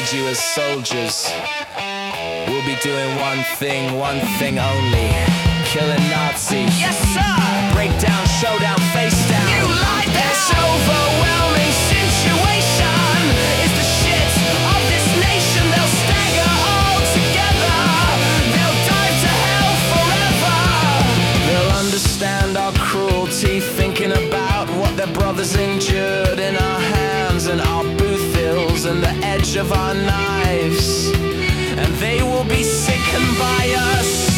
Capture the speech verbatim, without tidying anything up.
use you as soldiers. We'll be doing one thing, one thing only: killing Nazis. Yes, sir! Breakdown, showdown, face down. You like that? This overwhelming situation is the shit of this nation. They'll stagger all together. They'll dive to hell forever. They'll understand our cruelty, thinking about what their brothers endured in our hands and our boot hills and the edge of our knives. And they will be sickened by us.